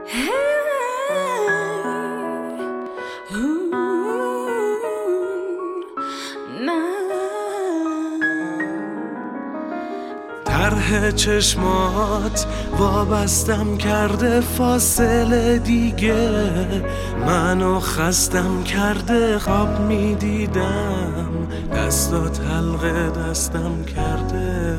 طرح چشمات وابستم کرده فاصله دیگه، منو خستم کرده. خواب میدیدم دستات حلقه دستم کرده.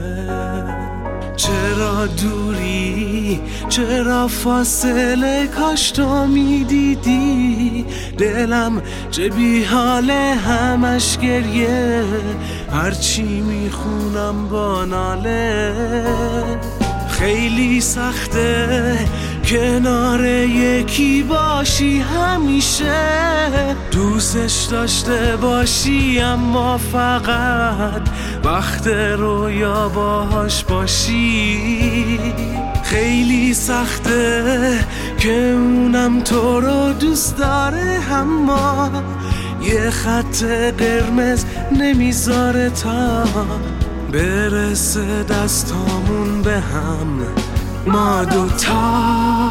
چرا دوری، چرا فاصله؟ کاش تو میدیدی دلم چه بی حاله، همش گریه، هرچی میخونم با ناله. خیلی سخته کنار یکی باشی همیشه، دوستش داشته باشی اما فقط وقت رویا باهاش باشی. خیلی سخته که اونم تو رو دوست داره، اما یه خط قرمز نمیذاره تا برسه دستامون به هم، ما دوتا.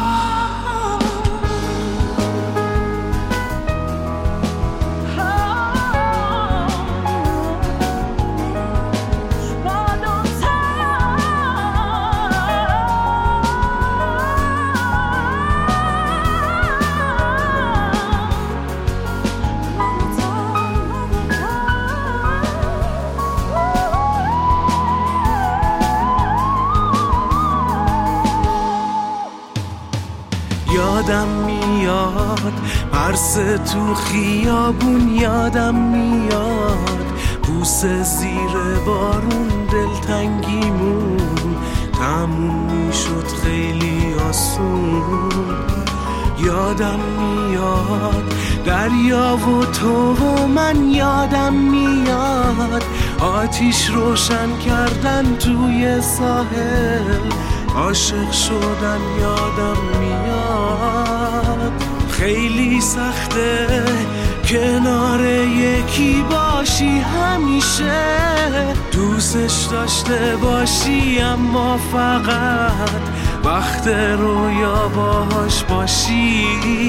یادم میاد پرس تو خیابون، یادم میاد بوسه زیر بارون، دلتنگیمون تموم میشد خیلی آسون. یادم میاد دریا و تو و من، یادم میاد آتیش روشن کردن توی ساحل، عاشق شدن یادم میاد. خیلی سخته کنار یکی باشی همیشه، دوستش داشته باشی اما فقط وقت رویا باهاش باشی.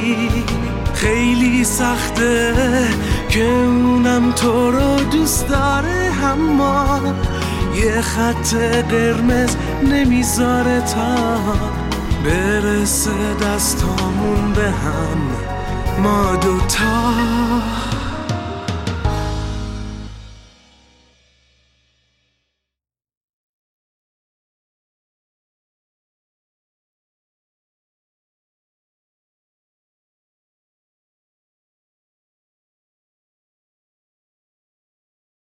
خیلی سخته که اونم تو رو دوست داره، اما یه خط قرمز نمیذاره تا برسه دستامون به هم، ما دوتا.